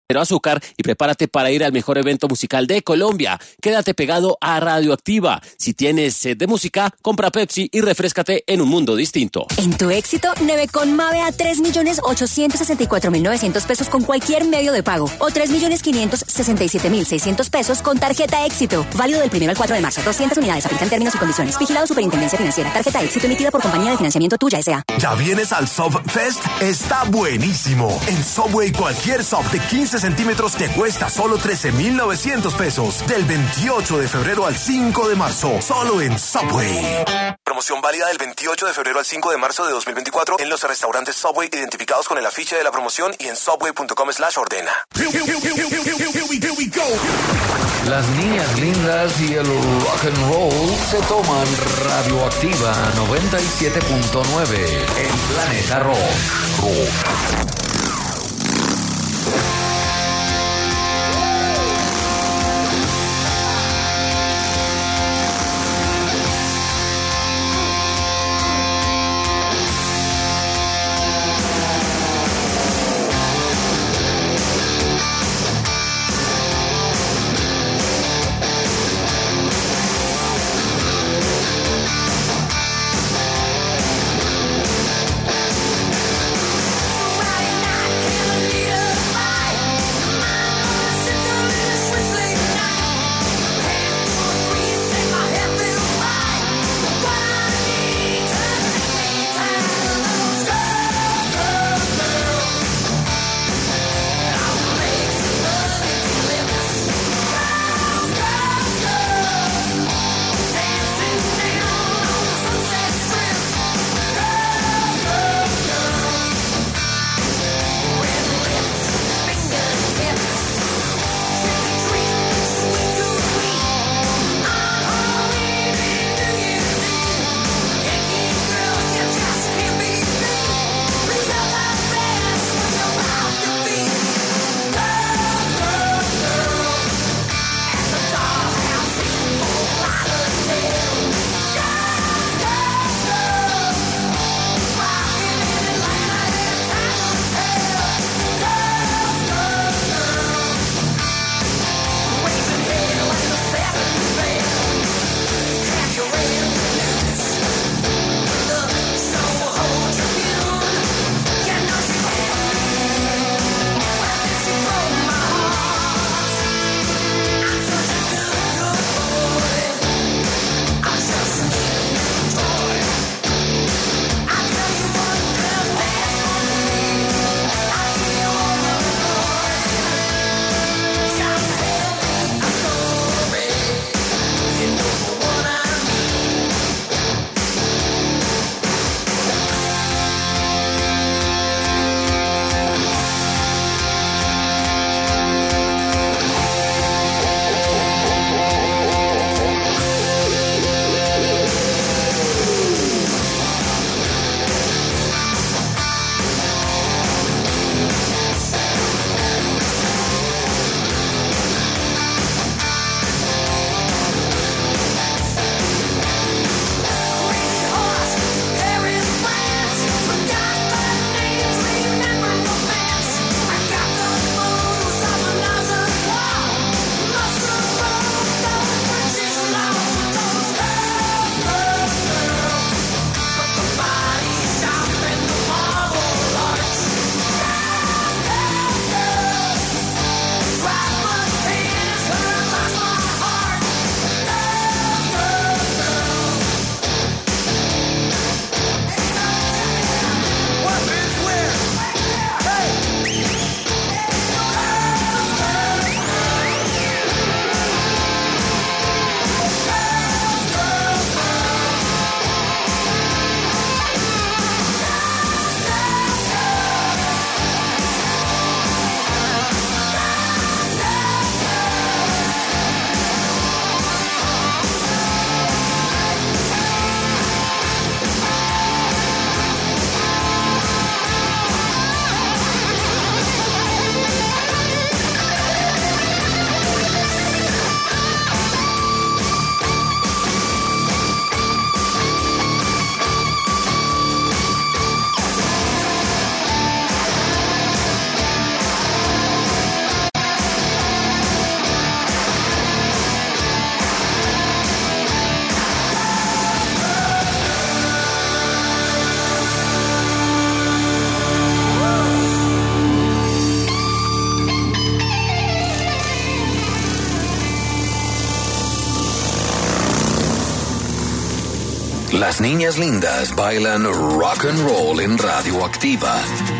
azúcar y prepárate para ir al mejor evento musical de Colombia. Quédate pegado a Radioactiva. Si tienes sed de música, compra Pepsi y refréscate en un mundo distinto. En tu éxito, Nevecon Mave a 3.864.900 pesos con cualquier medio de pago o 3.567.600 pesos con tarjeta Éxito. Válido del 1 al 4 de marzo. 200 unidades. Aplican términos y condiciones. Vigilado Superintendencia Financiera. Tarjeta Éxito emitida por Compañía de Financiamiento Tuya S.A. ¿Ya vienes al Subfest? Está buenísimo. En Subway cualquier sub de 15 centímetros te cuesta solo 13.900 pesos. Del 28 de febrero al 5 de marzo. Solo en Subway. Promoción válida del 28 de febrero al 5 de marzo de 2024 en los restaurantes Subway identificados con el afiche de la promoción y en subway.com/ordena. Las niñas lindas y el rock and roll se toman Radioactiva 97.9 en Planeta Rock. Right now. Las niñas lindas bailan rock and roll en Radioactiva.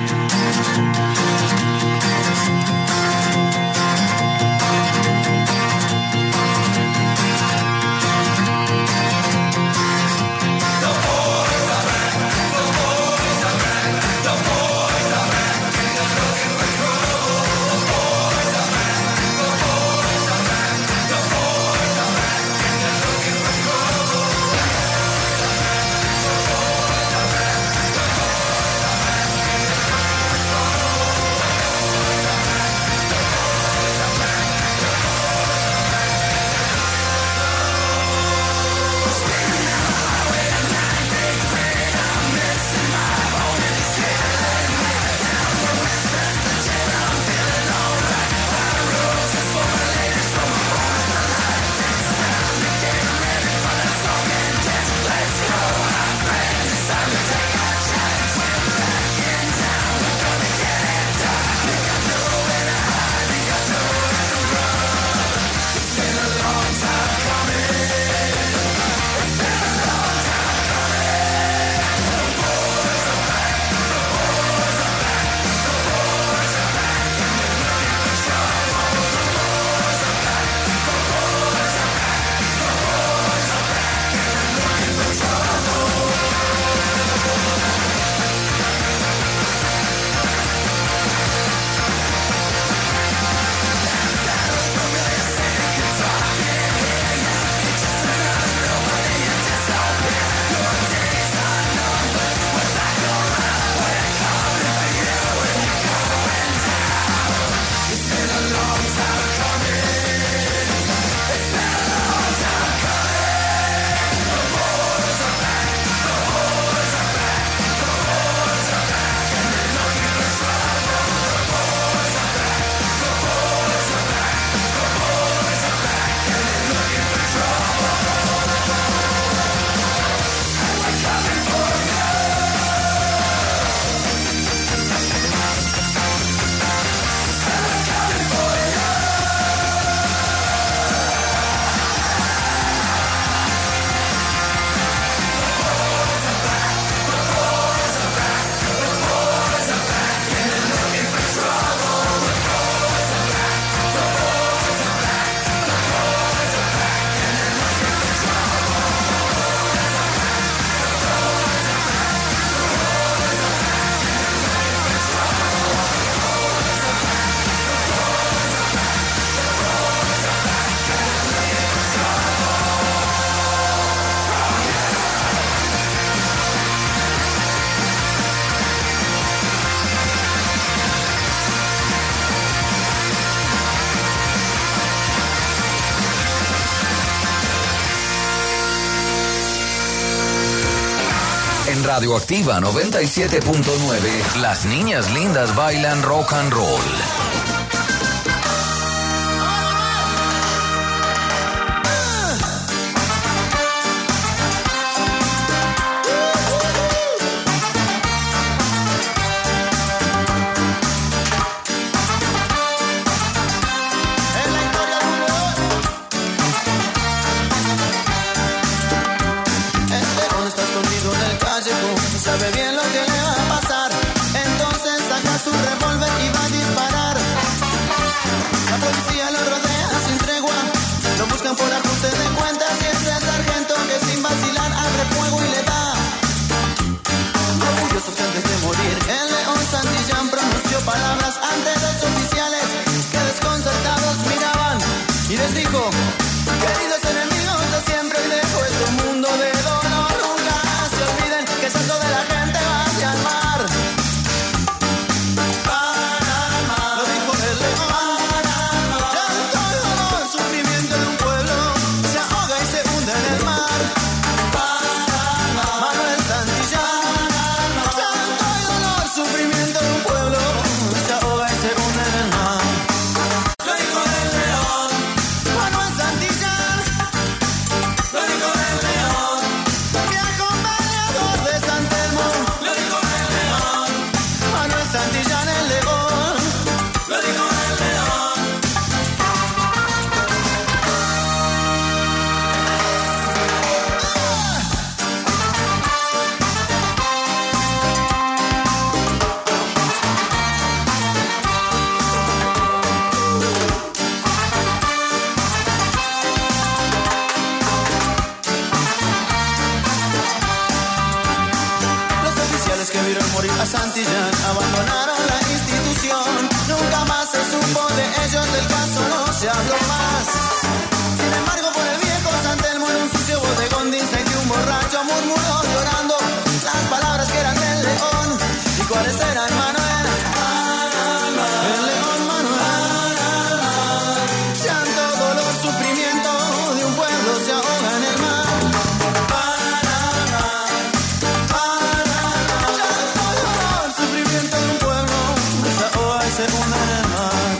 En Radioactiva 97.9, las niñas lindas bailan rock and roll. Sabe bien lo que le va a pasar, entonces saca su revólver y va a disparar. Santillán abandonaron la institución. Nunca más se supo de ellos, del caso no se habló más. Sin embargo, por el viejo San Telmo en un sucio bodegón dicen que un borracho murmuró llorando las palabras que eran del león. ¿Y cuáles eran, Manuel? El león Manuel. Llanto, dolor, sufrimiento de un pueblo se ahoga en el mar. Se hunde en el mar.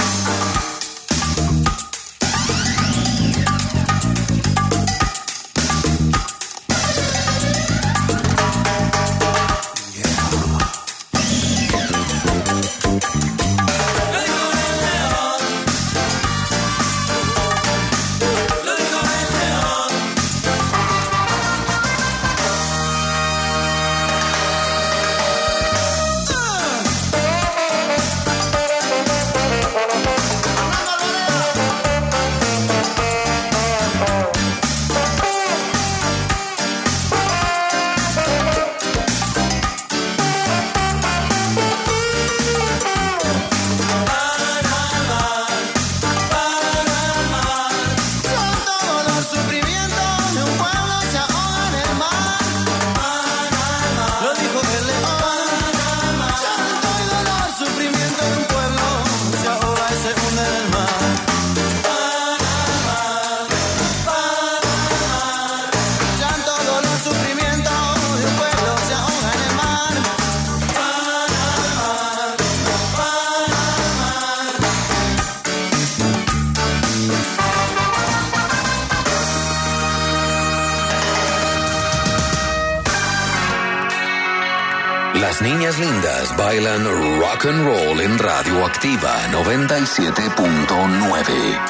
Las niñas lindas bailan rock and roll en Radioactiva 97.9.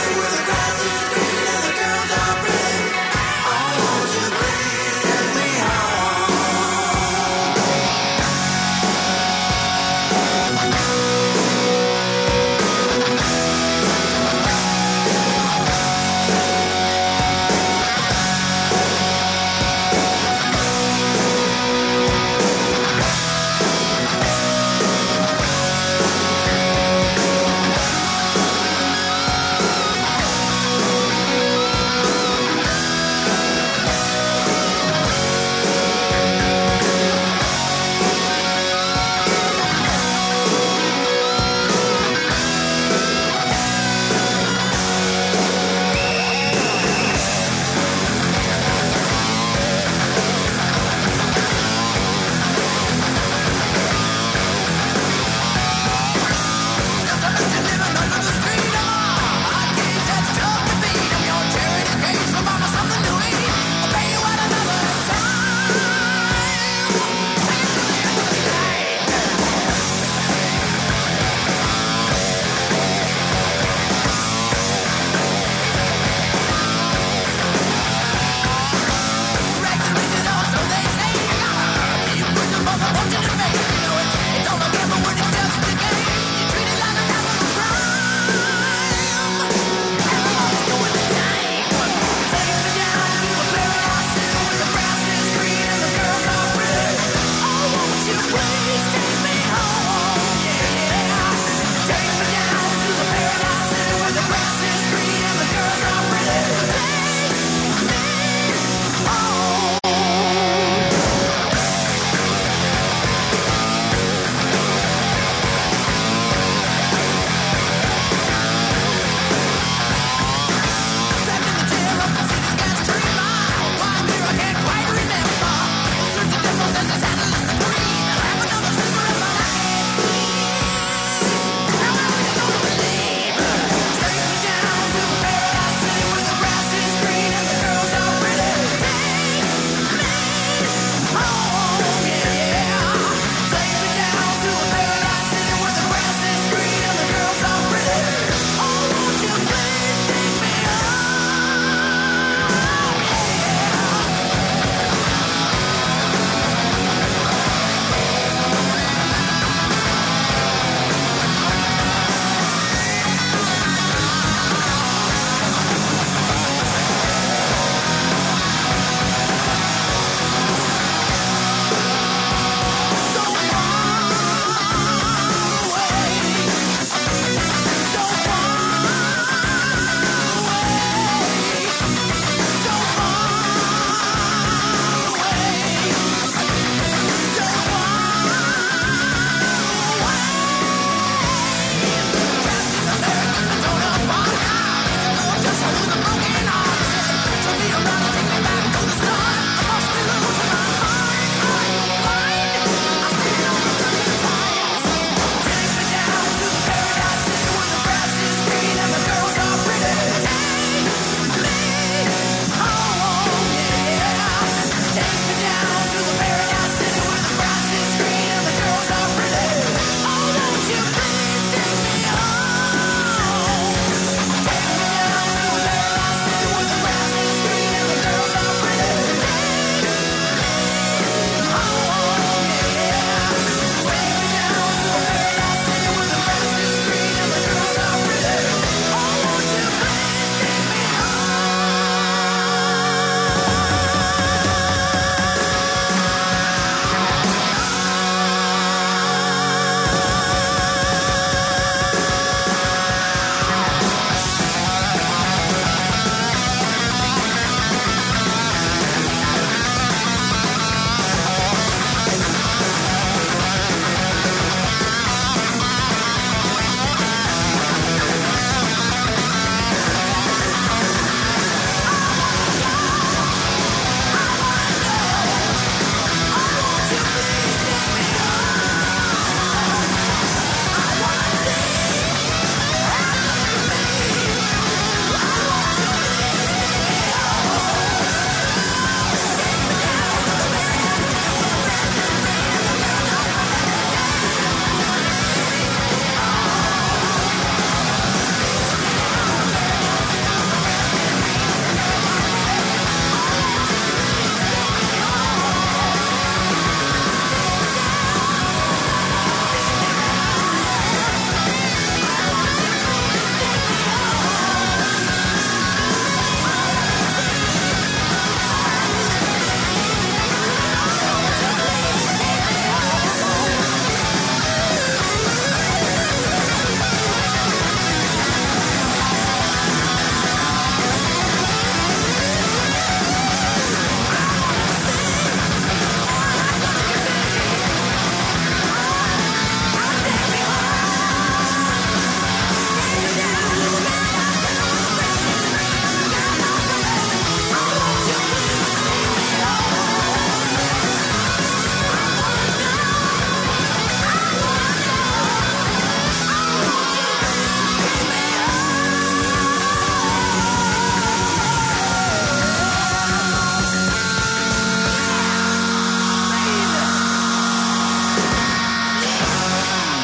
Take me down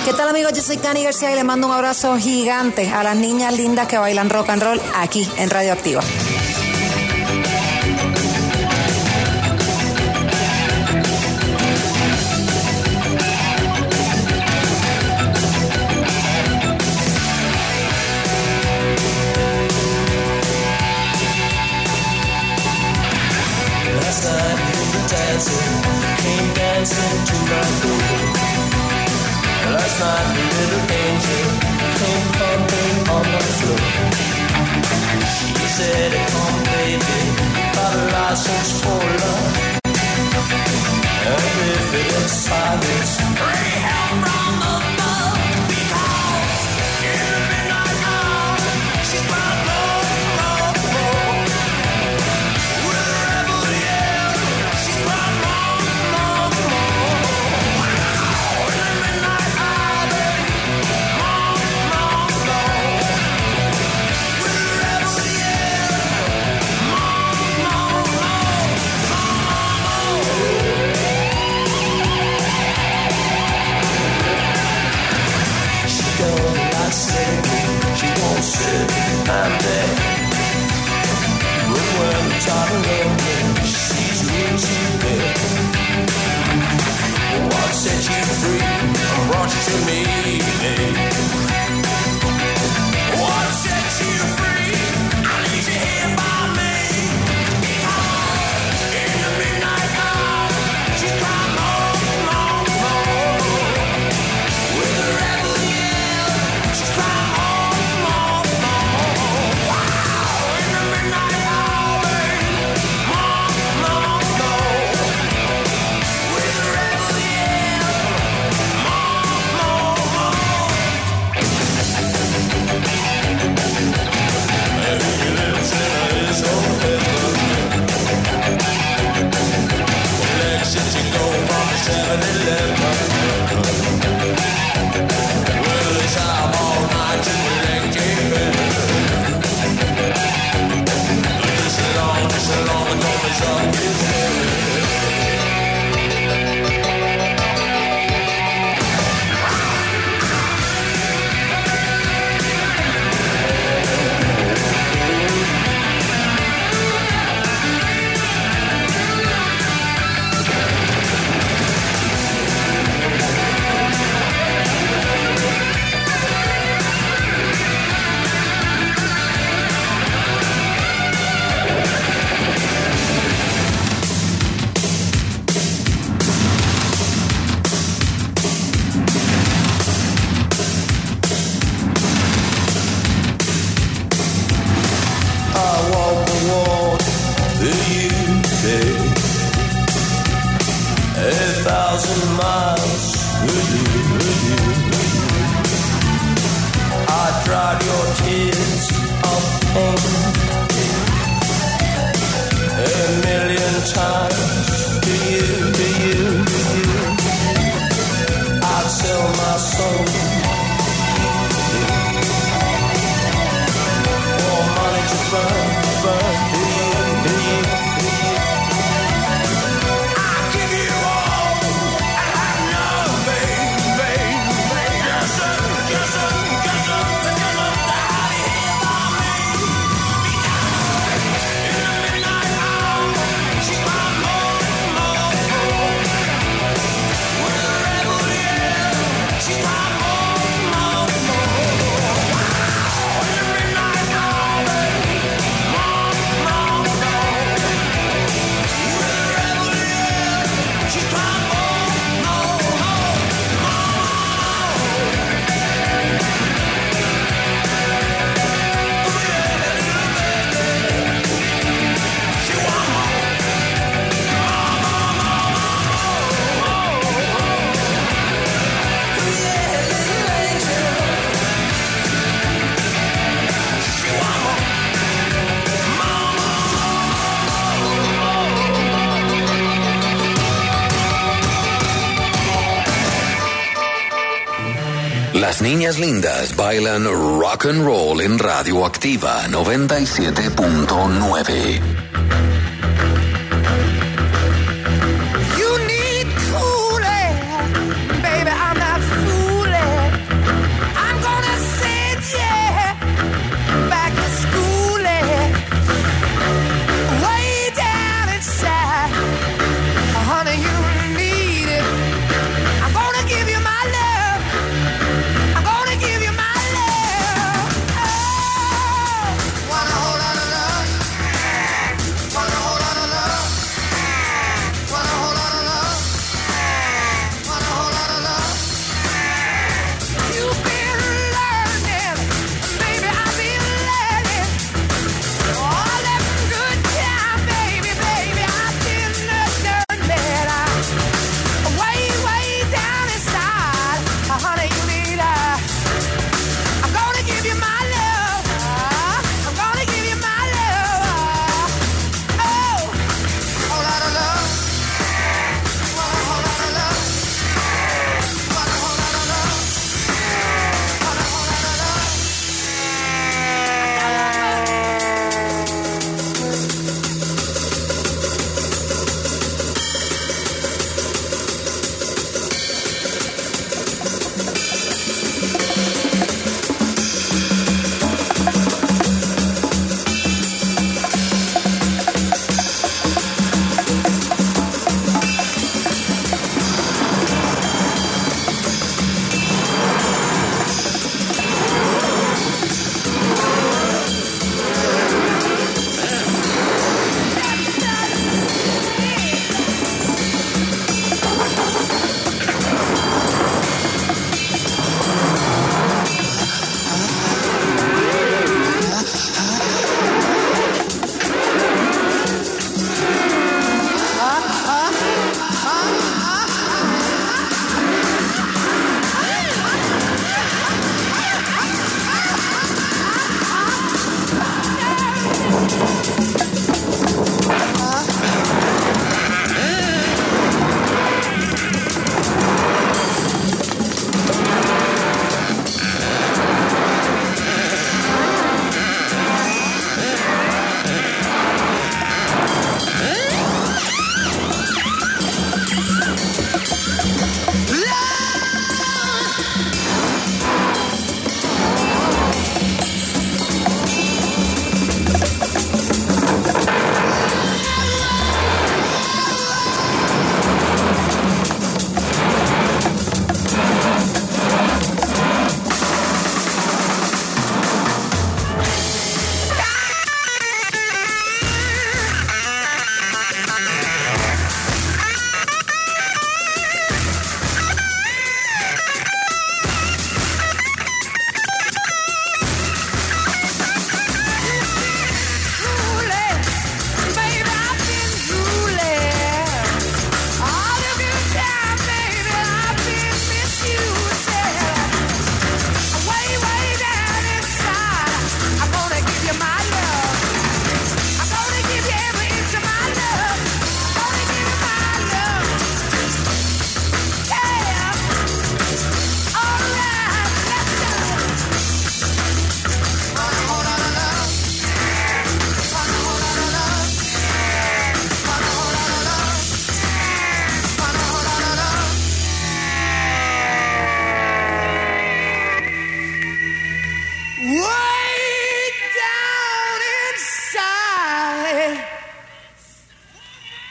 ¿Qué tal, amigos? Yo soy Cani García y le mando un abrazo gigante a las niñas lindas que bailan rock and roll aquí en Radio Activa. Came dancing to my door. Last night the little angel came pumping on the floor. She said, come baby, got a license for love. And if it is silence, pray help from above. Because in the midnight hour, she's my love, love, love. With a rebel yell, she's my love, love, love. Wow, in the midnight hour, love, love, love. With a rebel yell, love, love, love, love. She don't like slavery, she won't sit and beg. But when I'm tired of loving, she's losing bed. What set you free and brought you to me? What set you free? I need you here by me. Because in the midnight hour, she cried more, more, more. With a rebel yell, she cried more, more, more. Wow, in the midnight hour, more, more, more. With a rebel yell, more, more, more. Every little sinner is on heaven. Exit to go from 7-Eleven. Well, it's out all night to the electric. Just along, the door's up his head. I walk the walk with you, babe. 1,000 miles with you, with you, with you. I dried your tears of pain 1,000,000 times to you, to you, to you. I'd sell my soul for money to burn, burn, to you, to you, to you. I give you all and have nothing, babe, babe. Yes, sir, yes, sir, yes, sir, yes, sir. How do you hear about me? Because in the midnight hour, she's my more, more, more. With a rebel yell, she's my more, more, more. Wow, in the midnight hour, more, more, more. With a rebel yell, she's my more, more, more, more. She want more. Las niñas lindas bailan rock and roll en Radioactiva 97.9. You need cooling, baby, I'm not fooling.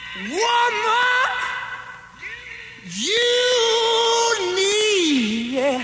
woman you need. Yeah.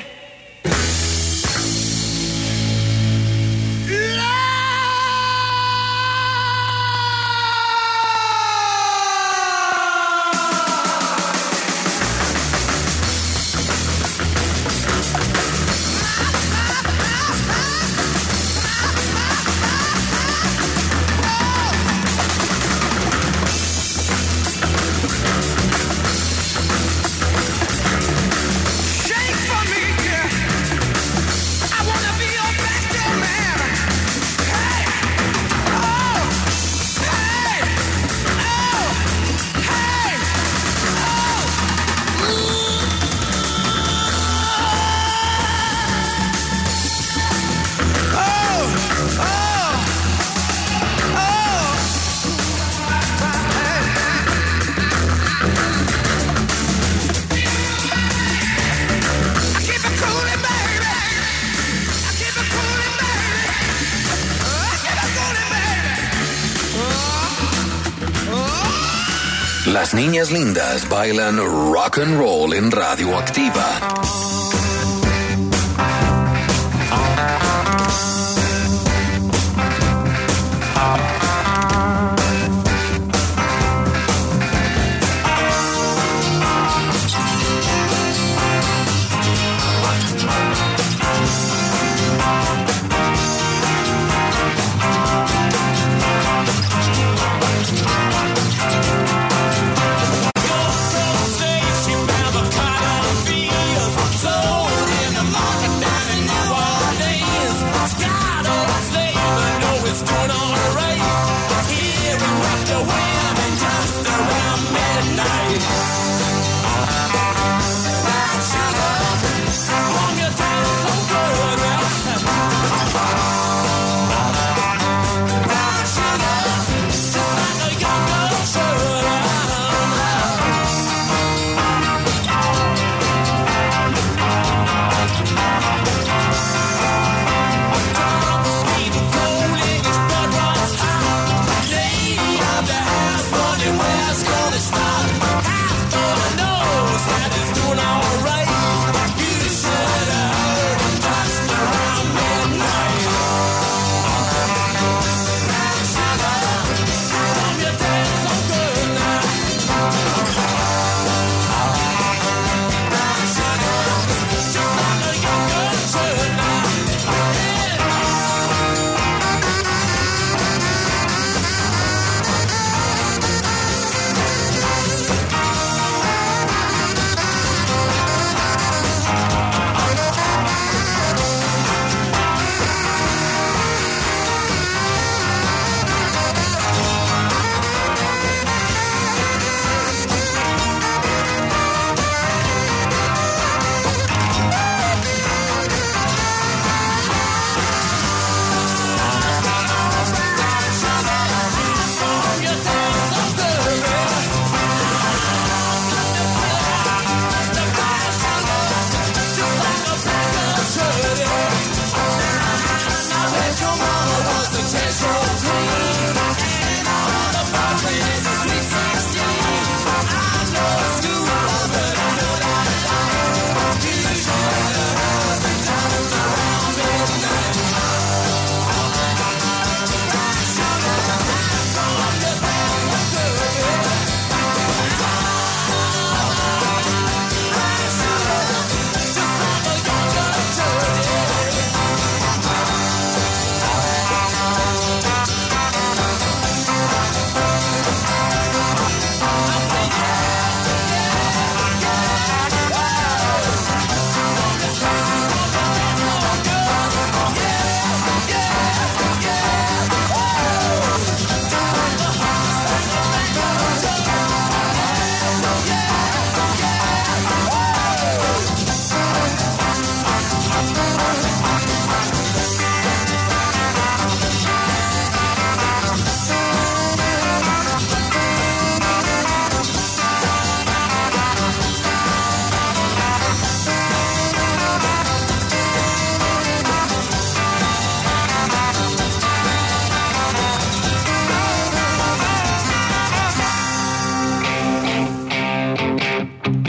Las niñas lindas bailan rock and roll en Radioactiva. So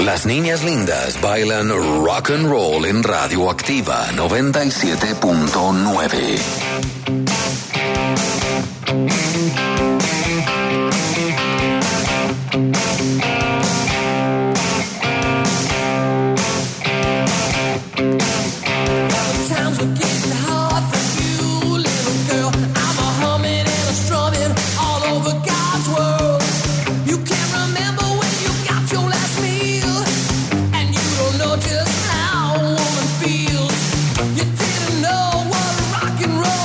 Las niñas lindas bailan rock and roll en Radioactiva 97.9. Just how a woman feels. You didn't know what rock and roll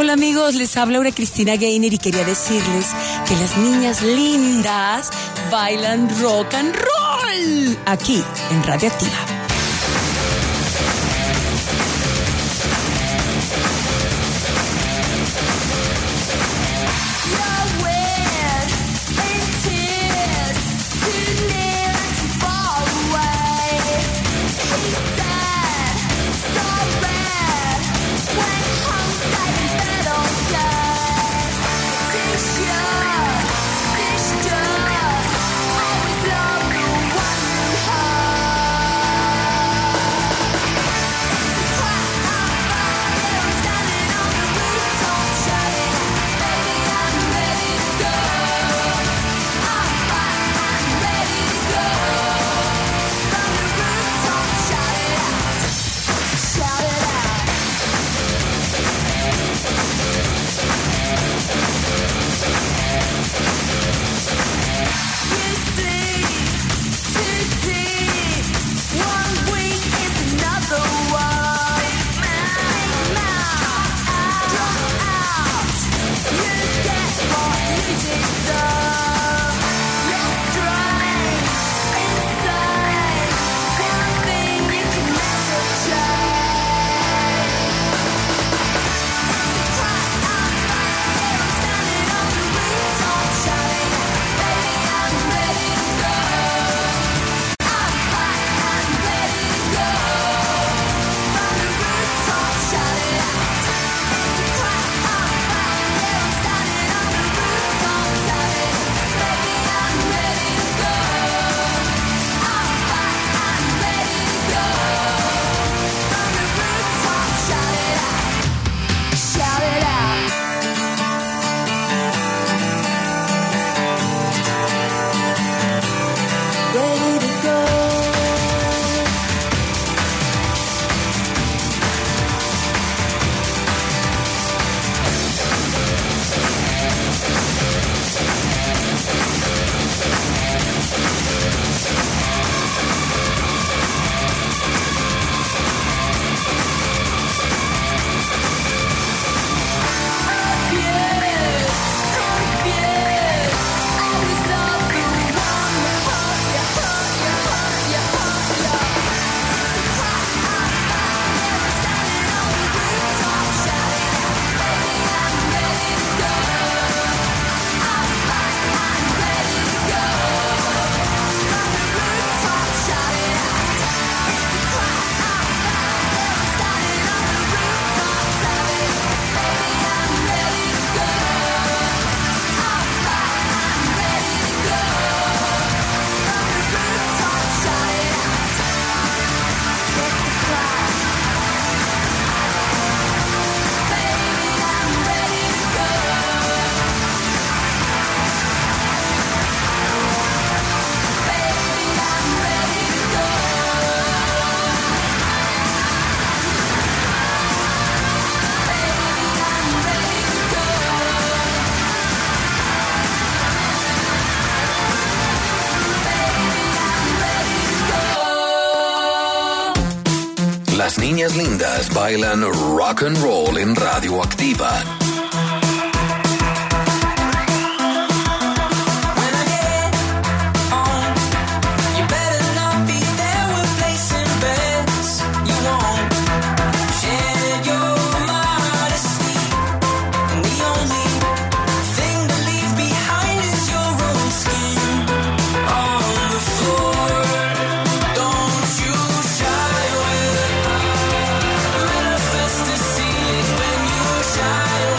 Hola amigos, les habla Laura Cristina Gainer y quería decirles que las niñas lindas bailan rock and roll aquí en Radioactiva. Las niñas lindas bailan rock and roll en Radioactiva. Shine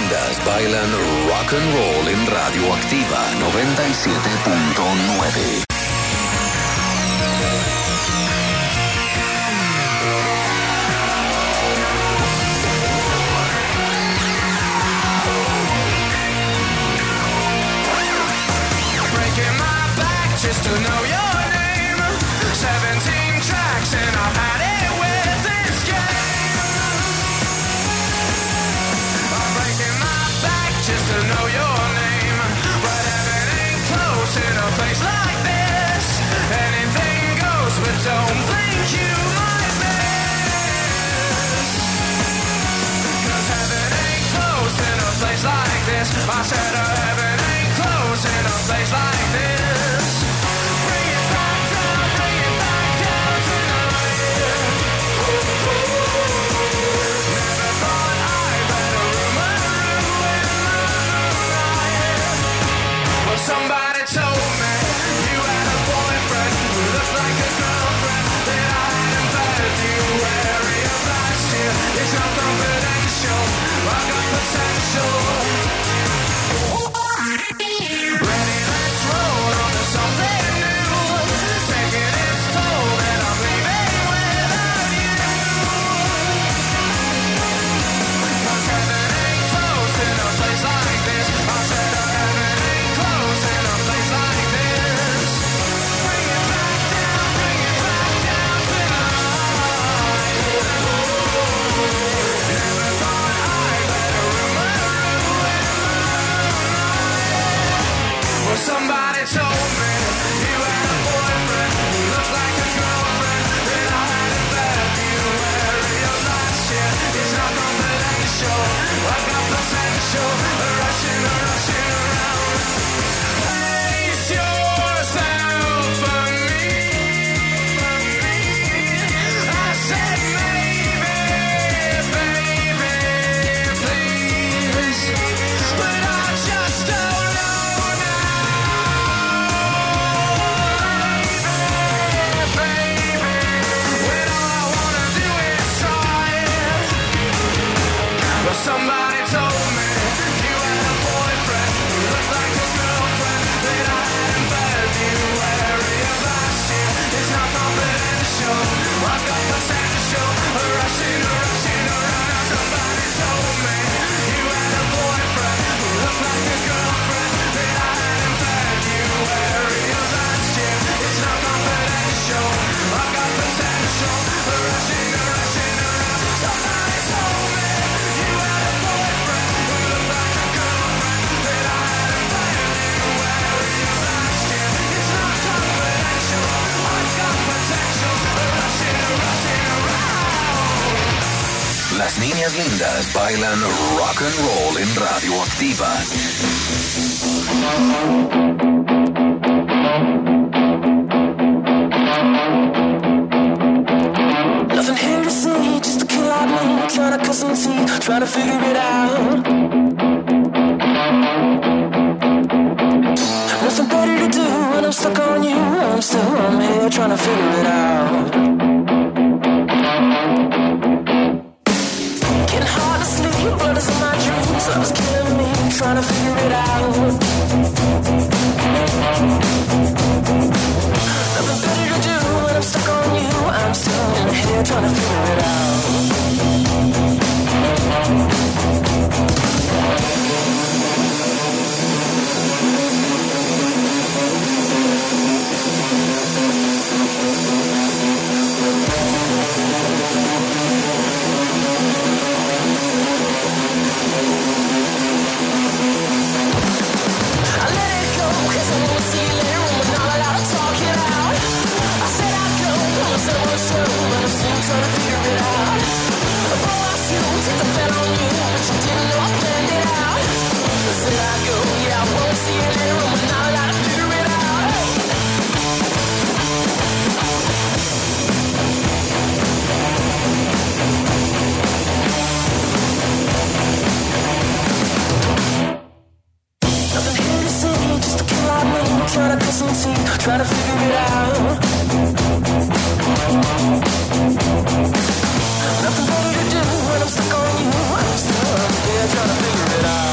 lindas bailan rock and roll en Radioactiva 97.9. Just to know your name. 17 tracks and I've had it with this game. I'm breaking my back just to know your name. But heaven ain't close in a place like this. Anything goes, but don't think you might miss. 'Cause heaven ain't close in a place like this. I said heaven ain't close in a place like this. Somebody told me you had a boyfriend who looked like a girlfriend that I hadn't better you. Area of last year, it's not confidential. I got potential. Ready, let's roll on to something new. Taking its toll and I'm leaving without you. 'Cause heaven ain't close in a place like this. I said heaven ain't close in a place like this. Bring it back down tonight. Never thought I'd let a rumor ruin my night. Well, somebody told me you had a boyfriend who looked like a girlfriend that I hadn't better you. Area of last year is not confidential. I've got potential. Rushing around. Place yourself for me. I said maybe, baby, please. But I just don't know now. Baby, when all I wanna do is try. But somebody told me you had a boyfriend who looked like a girlfriend that I hadn't better you. Area of last year is not confidential. I've got potential. Rushing around. Somebody told me you had a boyfriend who looked like a girlfriend that I hadn't better you. Area of last year is not confidential. I've got potential. Rushing around. Somebody told me you had a boyfriend who looked like a girlfriend that I hadn't better you. Area of last year is not confidential. I've got potential. Rushing around. Las niñas lindas bailan rock and roll en Radioactiva. Nothing here to see, just a kill out me. Trying to cut some teeth, trying to figure it out. Nothing better to do when I'm stuck on you. I'm here trying to figure it out. Getting hard to sleep, blood is in my dreams. Love's killing me, trying to figure it out. Nothing better to do when I'm stuck on you. I'm still in here trying to figure it out. I let it go 'cause I won't see you later when we're not allowed to talk it out. I said I'd go, promised I was slow, but I'm still trying to figure it out. Oh, I still take the bet on you, but you didn't know I planned it out. I said I'd go, yeah, I won't see you later when we're not allowed to figure it out. Nothing here to see, just a kill out me. Trying to cut some teeth, trying to figure it out. Nothing better to do when I'm stuck on you. I'm still here trying to figure it out.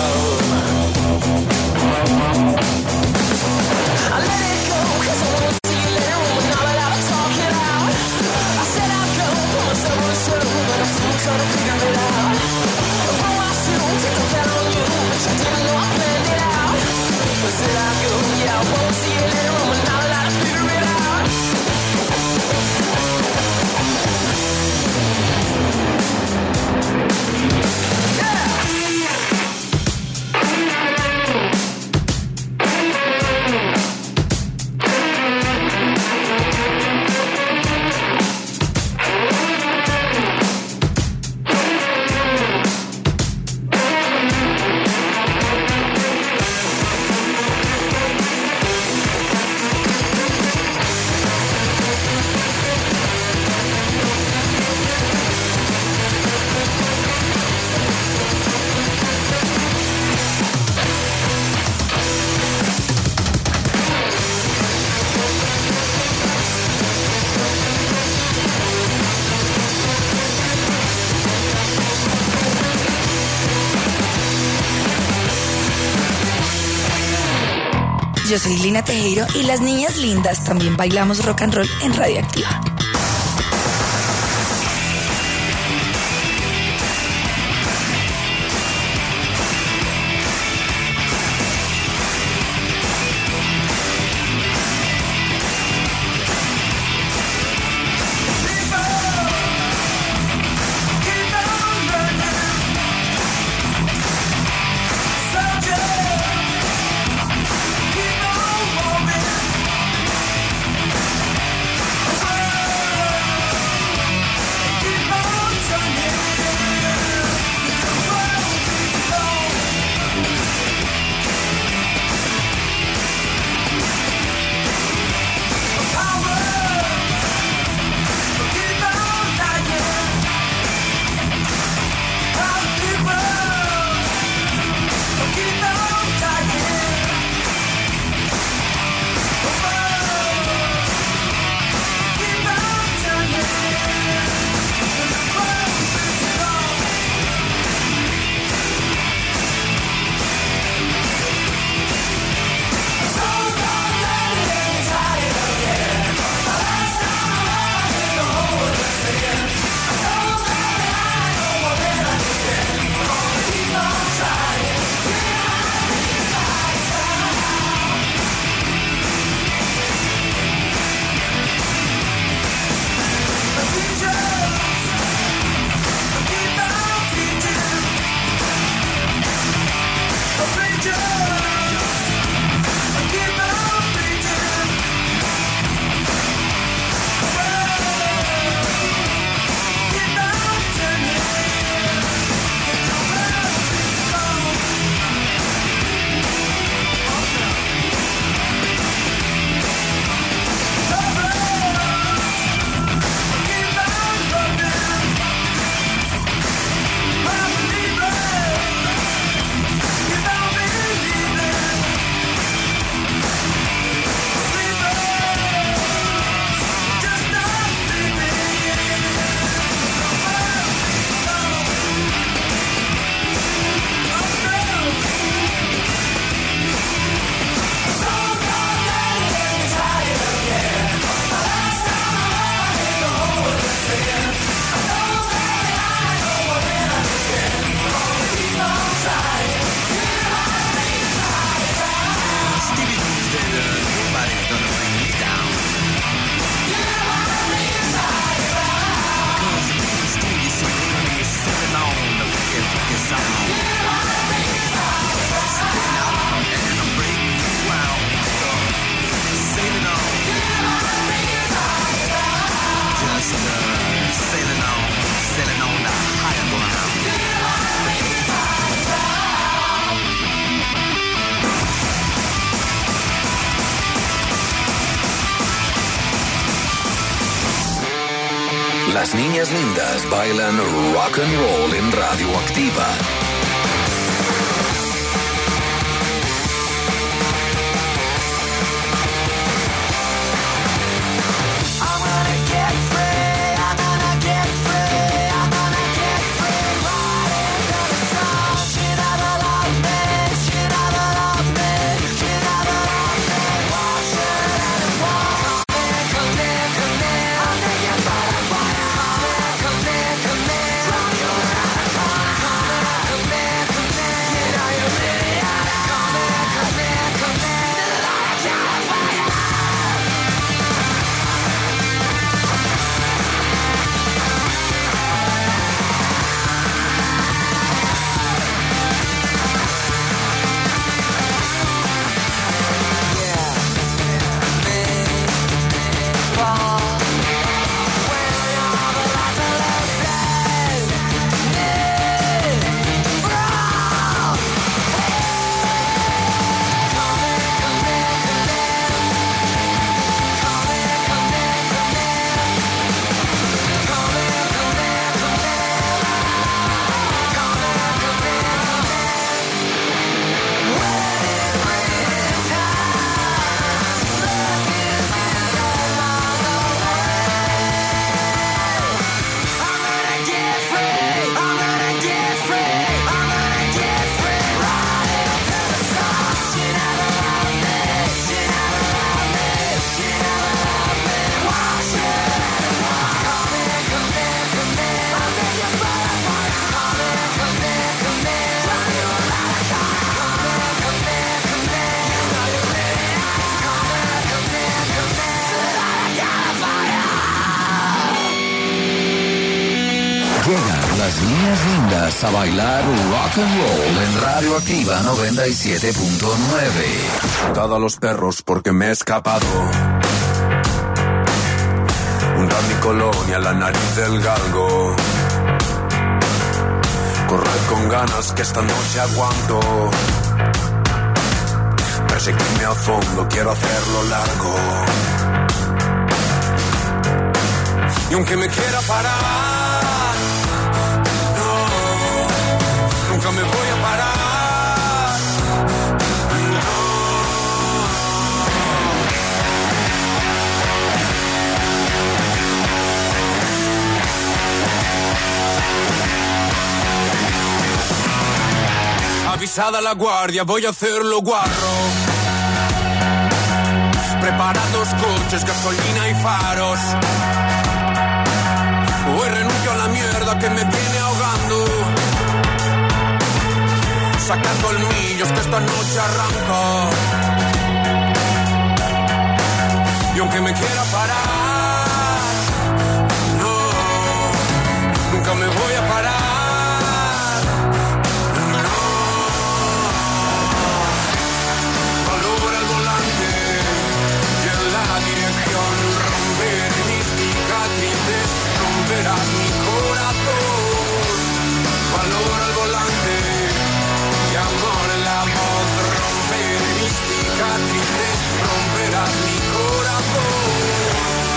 Yo soy Lina Tejero y las niñas lindas también bailamos rock and roll en Radioactiva. Las niñas lindas bailan rock and roll en Radioactiva. Come las niñas lindas a bailar rock and roll en Radioactiva 97.9. Soltado a los perros porque me he escapado. Untar mi colonia, la nariz del galgo. Correr con ganas que esta noche aguanto. Perseguirme a fondo, quiero hacerlo largo. Y aunque me quiera parar, no, nunca me voy a parar. Avisada la guardia, voy a hacerlo guarro. Preparados coches, gasolina y faros. Hoy renuncio a la mierda que me viene ahogando. Saca colmillos que esta noche arranco. Y aunque me quiera parar, no, nunca me voy a parar. Romperás mi corazón, valor al volante y amor en la voz. Romper mis cicatrices, romperás mi corazón.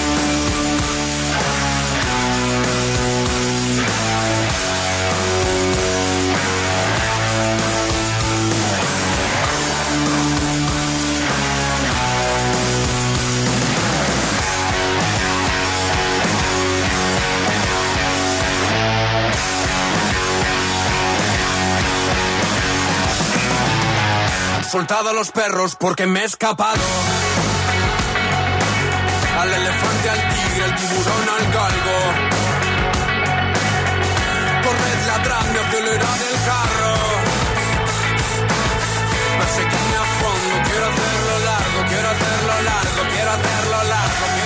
Soltado a los perros porque me he escapado. Al elefante, al tigre, al tiburón, al galgo. Corred, ladradme, acelerad el carro. Perseguidme a fondo, quiero hacerlo largo, quiero hacerlo largo, quiero hacerlo largo, quiero